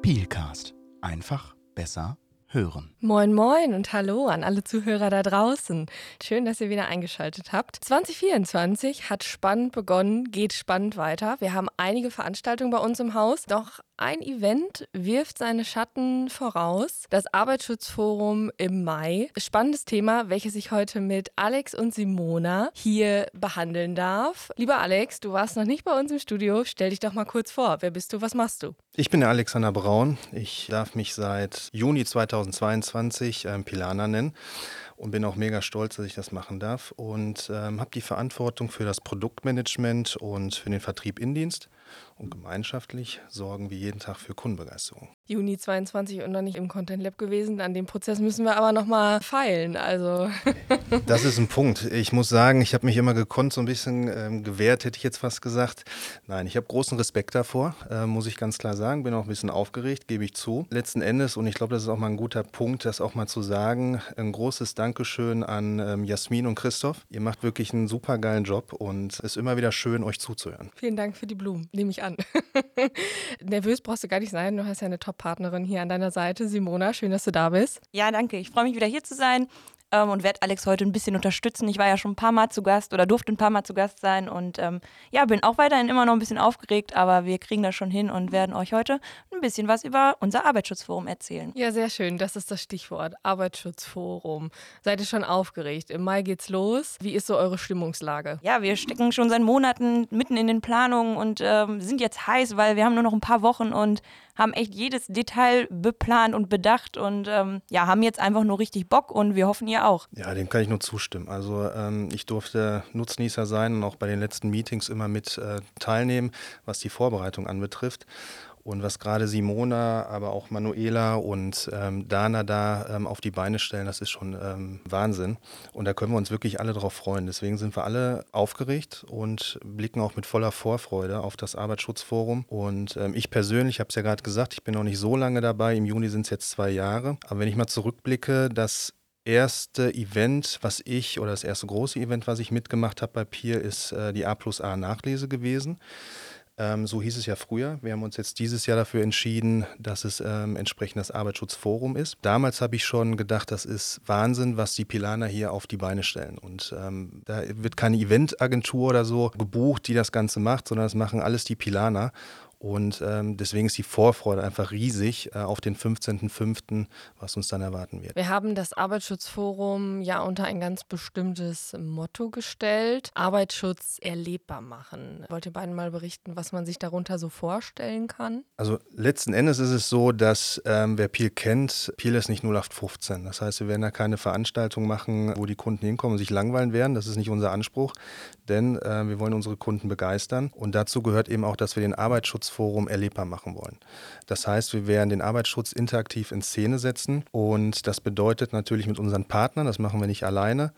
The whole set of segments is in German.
Pielcast. Einfach besser hören. Moin moin und hallo an alle Zuhörer da draußen. Schön, dass ihr wieder eingeschaltet habt. 2024 hat spannend begonnen, geht spannend weiter. Wir haben einige Veranstaltungen bei uns im Haus, doch ein Event wirft seine Schatten voraus. Das Arbeitsschutzforum im Mai. Spannendes Thema, welches ich heute mit Alex und Simona hier behandeln darf. Lieber Alex, du warst noch nicht bei uns im Studio. Stell dich doch mal kurz vor. Wer bist du, was machst du? Ich bin der Alexander Braun. Ich darf mich seit Juni 2022 Pilaner nennen und bin auch mega stolz, dass ich das machen darf. Und habe die Verantwortung für das Produktmanagement und für den Vertrieb Indienst. Und gemeinschaftlich sorgen wir jeden Tag für Kundenbegeisterung. Juni 22 und noch nicht im Content Lab gewesen. An dem Prozess müssen wir aber nochmal feilen. Also. Das ist ein Punkt. Ich muss sagen, ich habe mich immer gekonnt, so ein bisschen gewehrt, hätte ich jetzt fast gesagt. Nein, ich habe großen Respekt davor, muss ich ganz klar sagen. Bin auch ein bisschen aufgeregt, gebe ich zu. Letzten Endes, und ich glaube, das ist auch mal ein guter Punkt, das auch mal zu sagen, ein großes Dankeschön an Jasmin und Christoph. Ihr macht wirklich einen super geilen Job und es ist immer wieder schön, euch zuzuhören. Vielen Dank für die Blumen. Nehme ich an. Nervös brauchst du gar nicht sein. Du hast ja eine Top-Partnerin hier an deiner Seite. Simona, schön, dass du da bist. Ja, danke. Ich freue mich, wieder hier zu sein und werde Alex heute ein bisschen unterstützen. Ich war ja schon ein paar Mal zu Gast oder durfte ein paar Mal zu Gast sein und bin auch weiterhin immer noch ein bisschen aufgeregt, aber wir kriegen das schon hin und werden euch heute ein bisschen was über unser Arbeitsschutzforum erzählen. Ja, sehr schön. Das ist das Stichwort. Arbeitsschutzforum. Seid ihr schon aufgeregt? Im Mai geht's los. Wie ist so eure Stimmungslage? Ja, wir stecken schon seit Monaten mitten in den Planungen und sind jetzt heiß, weil wir haben nur noch ein paar Wochen und haben echt jedes Detail beplant und bedacht und haben jetzt einfach nur richtig Bock und wir hoffen, ihr auch. Ja, dem kann ich nur zustimmen. Also ich durfte Nutznießer sein und auch bei den letzten Meetings immer mit teilnehmen, was die Vorbereitung anbetrifft. Und was gerade Simona, aber auch Manuela und Dana da auf die Beine stellen, das ist schon Wahnsinn. Und da können wir uns wirklich alle drauf freuen. Deswegen sind wir alle aufgeregt und blicken auch mit voller Vorfreude auf das Arbeitsschutzforum. Und ich persönlich, habe es ja gerade gesagt, ich bin noch nicht so lange dabei. Im Juni sind es jetzt 2 Jahre. Aber wenn ich mal zurückblicke, das erste Event, das erste große Event, was ich mitgemacht habe bei PIER, ist die A+A Nachlese gewesen. So hieß es ja früher. Wir haben uns jetzt dieses Jahr dafür entschieden, dass es entsprechend das Arbeitsschutzforum ist. Damals habe ich schon gedacht, das ist Wahnsinn, was die Pilaner hier auf die Beine stellen. Und da wird keine Eventagentur oder so gebucht, die das Ganze macht, sondern das machen alles die Pilaner. Und deswegen ist die Vorfreude einfach riesig auf den 15.05., was uns dann erwarten wird. Wir haben das Arbeitsschutzforum ja unter ein ganz bestimmtes Motto gestellt. Arbeitsschutz erlebbar machen. Wollt ihr beiden mal berichten, was man sich darunter so vorstellen kann? Also letzten Endes ist es so, dass wer PIEL kennt, PIEL ist nicht 0815. Das heißt, wir werden da keine Veranstaltung machen, wo die Kunden hinkommen und sich langweilen werden. Das ist nicht unser Anspruch, denn wir wollen unsere Kunden begeistern. Und dazu gehört eben auch, dass wir den Arbeitsschutzforum erlebbar machen wollen. Das heißt, wir werden den Arbeitsschutz interaktiv in Szene setzen und das bedeutet natürlich mit unseren Partnern, das machen wir nicht alleine,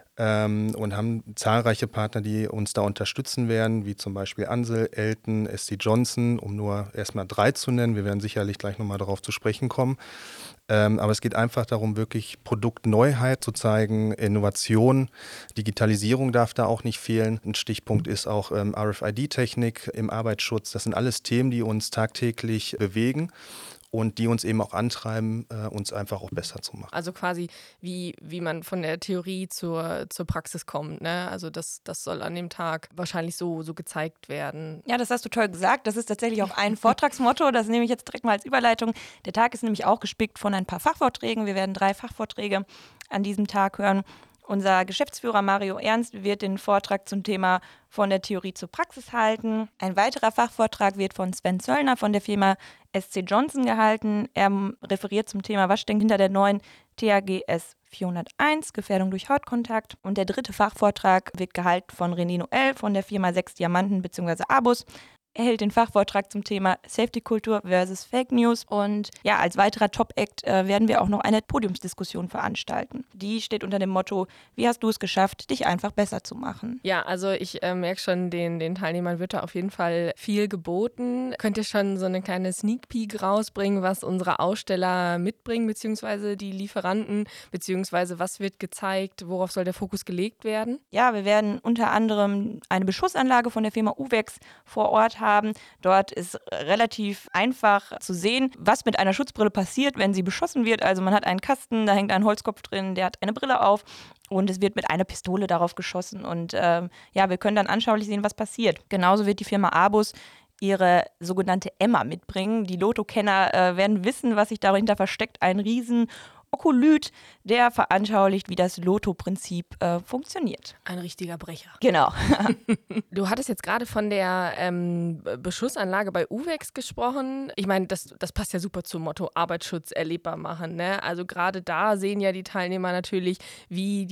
und haben zahlreiche Partner, die uns da unterstützen werden, wie zum Beispiel Ansel, Elton, SC Johnson, um nur erstmal 3 zu nennen. Wir werden sicherlich gleich nochmal darauf zu sprechen kommen. Aber es geht einfach darum, wirklich Produktneuheit zu zeigen, Innovation, Digitalisierung darf da auch nicht fehlen. Ein Stichpunkt ist auch RFID-Technik im Arbeitsschutz. Das sind alles Themen, die uns tagtäglich bewegen und die uns eben auch antreiben, uns einfach auch besser zu machen. Also quasi, wie man von der Theorie zur Praxis kommt, ne? Also das soll an dem Tag wahrscheinlich so gezeigt werden. Ja, das hast du toll gesagt. Das ist tatsächlich auch ein Vortragsmotto. Das nehme ich jetzt direkt mal als Überleitung. Der Tag ist nämlich auch gespickt von ein paar Fachvorträgen. Wir werden 3 Fachvorträge an diesem Tag hören. Unser Geschäftsführer Mario Ernst wird den Vortrag zum Thema von der Theorie zur Praxis halten. Ein weiterer Fachvortrag wird von Sven Zöllner von der Firma SC Johnson gehalten. Er referiert zum Thema, was steckt hinter der neuen THGS 401, Gefährdung durch Hautkontakt. Und der 3. Fachvortrag wird gehalten von René Noel von der Firma 6 Diamanten bzw. Abus. Er hält den Fachvortrag zum Thema Safety-Kultur versus Fake News. Und ja, als weiterer Top-Act werden wir auch noch eine Podiumsdiskussion veranstalten. Die steht unter dem Motto: Wie hast du es geschafft, dich einfach besser zu machen? Ja, also ich merke schon, den Teilnehmern wird da auf jeden Fall viel geboten. Könnt ihr schon so eine kleine Sneak Peek rausbringen, was unsere Aussteller mitbringen, beziehungsweise die Lieferanten, beziehungsweise was wird gezeigt, worauf soll der Fokus gelegt werden? Ja, wir werden unter anderem eine Beschussanlage von der Firma Uvex vor Ort haben. Dort ist relativ einfach zu sehen, was mit einer Schutzbrille passiert, wenn sie beschossen wird. Also man hat einen Kasten, da hängt ein Holzkopf drin, der hat eine Brille auf und es wird mit einer Pistole darauf geschossen. Und wir können dann anschaulich sehen, was passiert. Genauso wird die Firma Abus ihre sogenannte Emma mitbringen. Die Lotto-Kenner werden wissen, was sich dahinter versteckt. Ein riesen Okolyt, der veranschaulicht, wie das Lotto-Prinzip funktioniert. Ein richtiger Brecher. Genau. Du hattest jetzt gerade von der Beschussanlage bei Uvex gesprochen. Ich meine, das passt ja super zum Motto Arbeitsschutz erlebbar machen. Ne? Also gerade da sehen ja die Teilnehmer natürlich, wie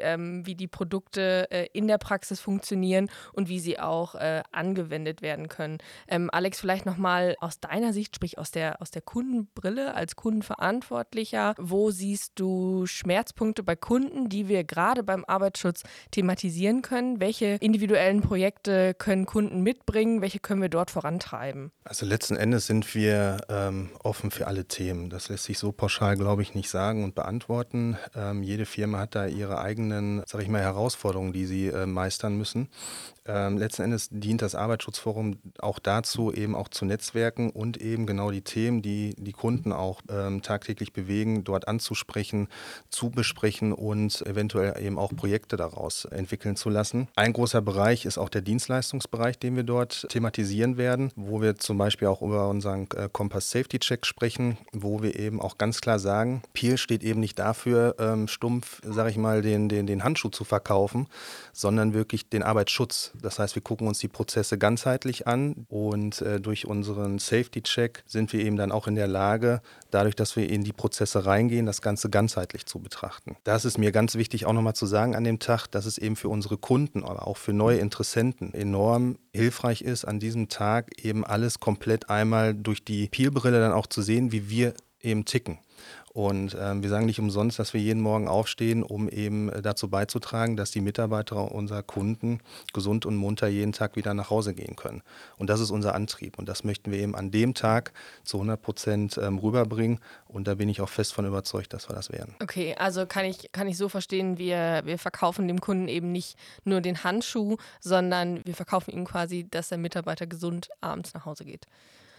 die Produkte in der Praxis funktionieren und wie sie auch angewendet werden können. Alex, vielleicht nochmal aus deiner Sicht, sprich aus der Kundenbrille als Kundenverantwortlicher, wo siehst du Schmerzpunkte bei Kunden, die wir gerade beim Arbeitsschutz thematisieren können? Welche individuellen Projekte können Kunden mitbringen? Welche können wir dort vorantreiben? Also letzten Endes sind wir offen für alle Themen. Das lässt sich so pauschal, glaube ich, nicht sagen und beantworten. Jede Firma hat da ihre eigenen, sage ich mal, Herausforderungen, die sie meistern müssen. Letzten Endes dient das Arbeitsschutzforum auch dazu, eben auch zu netzwerken und eben genau die Themen, die die Kunden auch tagtäglich bewegen, dort anzusprechen, zu besprechen und eventuell eben auch Projekte daraus entwickeln zu lassen. Ein großer Bereich ist auch der Dienstleistungsbereich, den wir dort thematisieren werden, wo wir zum Beispiel auch über unseren Kompass Safety Check sprechen, wo wir eben auch ganz klar sagen, PIL steht eben nicht dafür, stumpf, sage ich mal, den Handschuh zu verkaufen, sondern wirklich den Arbeitsschutz. Das heißt, wir gucken uns die Prozesse ganzheitlich an und durch unseren Safety Check sind wir eben dann auch in der Lage, dadurch, dass wir in die Prozesse reingehen, das Ganze ganzheitlich zu betrachten. Das ist mir ganz wichtig auch nochmal zu sagen an dem Tag, dass es eben für unsere Kunden, aber auch für neue Interessenten enorm hilfreich ist, an diesem Tag eben alles komplett einmal durch die PIL-Brille dann auch zu sehen, wie wir eben ticken. Und wir sagen nicht umsonst, dass wir jeden Morgen aufstehen, um eben dazu beizutragen, dass die Mitarbeiter unserer Kunden gesund und munter jeden Tag wieder nach Hause gehen können. Und das ist unser Antrieb. Und das möchten wir eben an dem Tag zu 100% rüberbringen. Und da bin ich auch fest von überzeugt, dass wir das werden. Okay, also kann ich so verstehen, wir verkaufen dem Kunden eben nicht nur den Handschuh, sondern wir verkaufen ihm quasi, dass der Mitarbeiter gesund abends nach Hause geht.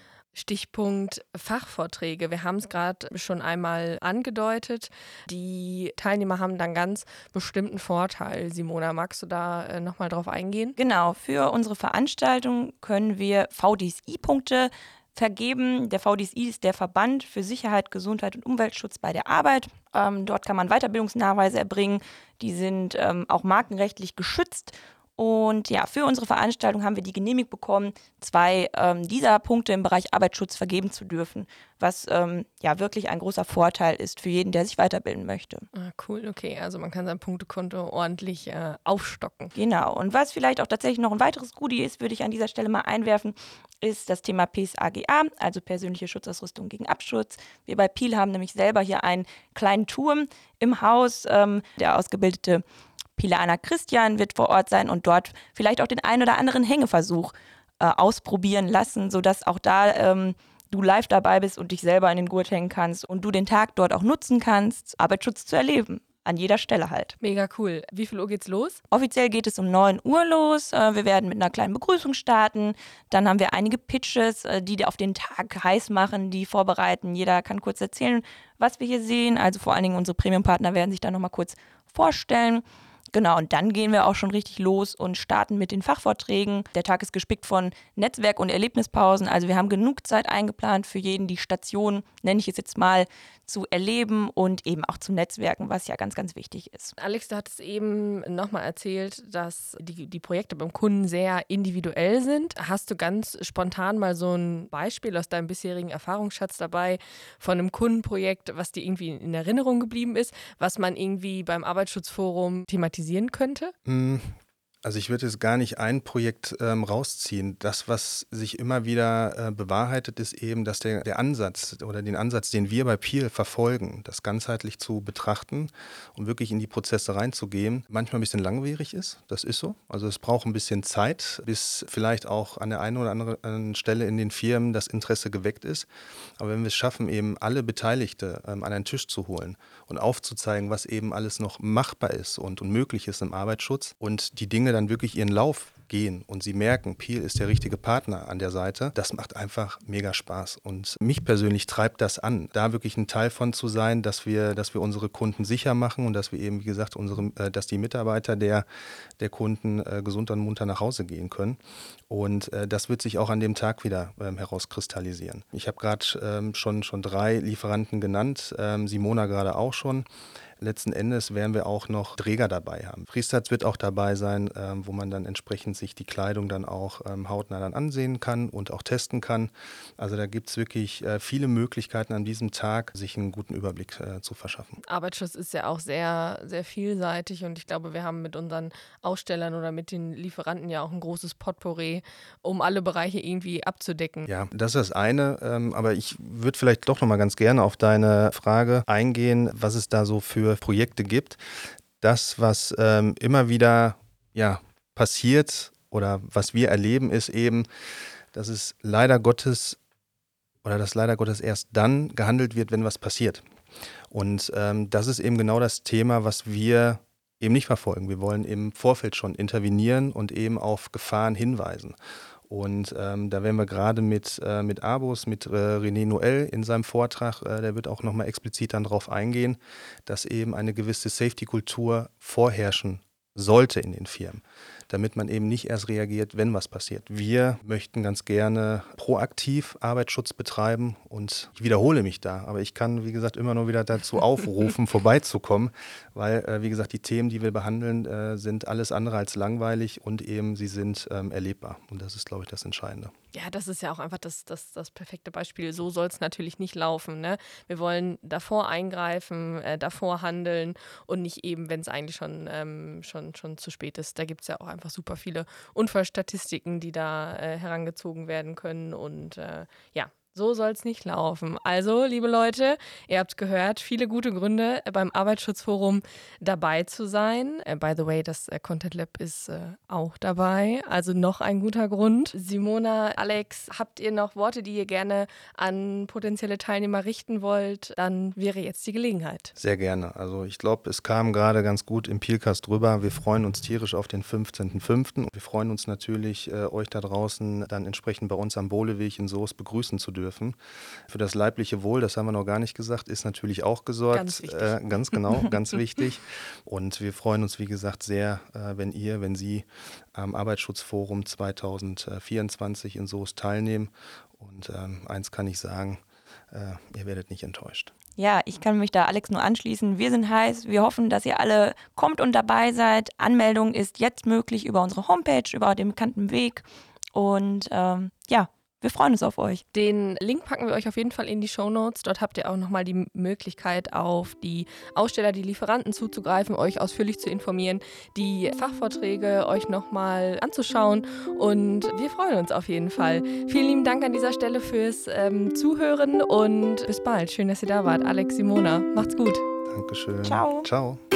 Stichpunkt Fachvorträge. Wir haben es gerade schon einmal angedeutet. Die Teilnehmer haben dann ganz bestimmten Vorteil. Simona, magst du da nochmal drauf eingehen? Genau, für unsere Veranstaltung können wir VDSI-Punkte vergeben. Der VDSI ist der Verband für Sicherheit, Gesundheit und Umweltschutz bei der Arbeit. Dort kann man Weiterbildungsnachweise erbringen. Die sind auch markenrechtlich geschützt. Und ja, für unsere Veranstaltung haben wir die Genehmigung bekommen, 2 dieser Punkte im Bereich Arbeitsschutz vergeben zu dürfen, was wirklich ein großer Vorteil ist für jeden, der sich weiterbilden möchte. Ah, cool, okay. Also man kann sein Punktekonto ordentlich aufstocken. Genau. Und was vielleicht auch tatsächlich noch ein weiteres Goodie ist, würde ich an dieser Stelle mal einwerfen, ist das Thema PSAGA, also persönliche Schutzausrüstung gegen Absturz. Wir bei PIL haben nämlich selber hier einen kleinen Turm im Haus, der ausgebildete Pilaner Christian wird vor Ort sein und dort vielleicht auch den einen oder anderen Hängeversuch ausprobieren lassen, sodass auch da du live dabei bist und dich selber in den Gurt hängen kannst und du den Tag dort auch nutzen kannst, Arbeitsschutz zu erleben. An jeder Stelle halt. Mega cool. Wie viel Uhr geht's los? Offiziell geht es um 9 Uhr los. Wir werden mit einer kleinen Begrüßung starten. Dann haben wir einige Pitches, die auf den Tag heiß machen, die vorbereiten. Jeder kann kurz erzählen, was wir hier sehen. Also vor allen Dingen unsere Premium-Partner werden sich da nochmal kurz vorstellen. Genau, und dann gehen wir auch schon richtig los und starten mit den Fachvorträgen. Der Tag ist gespickt von Netzwerk- und Erlebnispausen. Also wir haben genug Zeit eingeplant für jeden, die Station, nenne ich es jetzt mal, zu erleben und eben auch zu netzwerken, was ja ganz, ganz wichtig ist. Alex, du hattest eben nochmal erzählt, dass die Projekte beim Kunden sehr individuell sind. Hast du ganz spontan mal so ein Beispiel aus deinem bisherigen Erfahrungsschatz dabei von einem Kundenprojekt, was dir irgendwie in Erinnerung geblieben ist, was man irgendwie beim Arbeitsschutzforum thematisieren könnte? Also ich würde jetzt gar nicht ein Projekt rausziehen. Das, was sich immer wieder bewahrheitet, ist eben, dass der Ansatz oder den Ansatz, den wir bei PIL verfolgen, das ganzheitlich zu betrachten und wirklich in die Prozesse reinzugehen, manchmal ein bisschen langwierig ist. Das ist so. Also es braucht ein bisschen Zeit, bis vielleicht auch an der einen oder anderen Stelle in den Firmen das Interesse geweckt ist. Aber wenn wir es schaffen, eben alle Beteiligte an einen Tisch zu holen und aufzuzeigen, was eben alles noch machbar ist und möglich ist im Arbeitsschutz und die Dinge dann wirklich ihren Lauf gehen und sie merken, Piel ist der richtige Partner an der Seite, das macht einfach mega Spaß. Und mich persönlich treibt das an, da wirklich ein Teil von zu sein, dass wir unsere Kunden sicher machen und dass wir eben, wie gesagt, dass die Mitarbeiter der Kunden gesund und munter nach Hause gehen können. Und das wird sich auch an dem Tag wieder herauskristallisieren. Ich habe gerade schon 3 Lieferanten genannt, Simona gerade auch schon. Letzten Endes werden wir auch noch Träger dabei haben. Friestats wird auch dabei sein, wo man dann entsprechend sich die Kleidung dann auch hautnah dann ansehen kann und auch testen kann. Also da gibt es wirklich viele Möglichkeiten an diesem Tag, sich einen guten Überblick zu verschaffen. Arbeitsschutz ist ja auch sehr, sehr vielseitig und ich glaube, wir haben mit unseren Ausstellern oder mit den Lieferanten ja auch ein großes Potpourri, um alle Bereiche irgendwie abzudecken. Ja, das ist das eine, aber ich würde vielleicht doch noch mal ganz gerne auf deine Frage eingehen, was es da so für Projekte gibt. Das, was immer wieder passiert oder was wir erleben, ist eben, dass es leider Gottes erst dann gehandelt wird, wenn was passiert. Und das ist eben genau das Thema, was wir eben nicht verfolgen. Wir wollen im Vorfeld schon intervenieren und eben auf Gefahren hinweisen. Und da werden wir gerade mit ABUS, mit René Noël in seinem Vortrag, der wird auch nochmal explizit dann darauf eingehen, dass eben eine gewisse Safety-Kultur vorherrschen sollte in den Firmen, damit man eben nicht erst reagiert, wenn was passiert. Wir möchten ganz gerne proaktiv Arbeitsschutz betreiben und ich wiederhole mich da, aber ich kann, wie gesagt, immer nur wieder dazu aufrufen, vorbeizukommen, weil, wie gesagt, die Themen, die wir behandeln, sind alles andere als langweilig und eben sie sind erlebbar und das ist, glaube ich, das Entscheidende. Ja, das ist ja auch einfach das perfekte Beispiel. So soll es natürlich nicht laufen. Ne? Wir wollen davor eingreifen, davor handeln und nicht eben, wenn es eigentlich schon zu spät ist. Da gibt es ja auch einfach super viele Unfallstatistiken, die da herangezogen werden können und so soll es nicht laufen. Also, liebe Leute, ihr habt gehört, viele gute Gründe beim Arbeitsschutzforum dabei zu sein. By the way, das Content Lab ist auch dabei, also noch ein guter Grund. Simona, Alex, habt ihr noch Worte, die ihr gerne an potenzielle Teilnehmer richten wollt? Dann wäre jetzt die Gelegenheit. Sehr gerne. Also ich glaube, es kam gerade ganz gut im Peelcast drüber. Wir freuen uns tierisch auf den 15.05. Wir freuen uns natürlich, euch da draußen dann entsprechend bei uns am Bohleweg in Soest begrüßen zu dürfen. Für das leibliche Wohl, das haben wir noch gar nicht gesagt, ist natürlich auch gesorgt. Ganz wichtig. Ganz genau, ganz wichtig. Und wir freuen uns, wie gesagt, sehr, wenn Sie am Arbeitsschutzforum 2024 in Soest teilnehmen. Und eins kann ich sagen, ihr werdet nicht enttäuscht. Ja, ich kann mich da Alex nur anschließen. Wir sind heiß. Wir hoffen, dass ihr alle kommt und dabei seid. Anmeldung ist jetzt möglich über unsere Homepage, über den bekannten Weg. Und wir freuen uns auf euch. Den Link packen wir euch auf jeden Fall in die Shownotes. Dort habt ihr auch nochmal die Möglichkeit, auf die Aussteller, die Lieferanten zuzugreifen, euch ausführlich zu informieren, die Fachvorträge euch nochmal anzuschauen. Und wir freuen uns auf jeden Fall. Vielen lieben Dank an dieser Stelle fürs Zuhören und bis bald. Schön, dass ihr da wart. Alex, Simona, macht's gut. Dankeschön. Ciao. Ciao.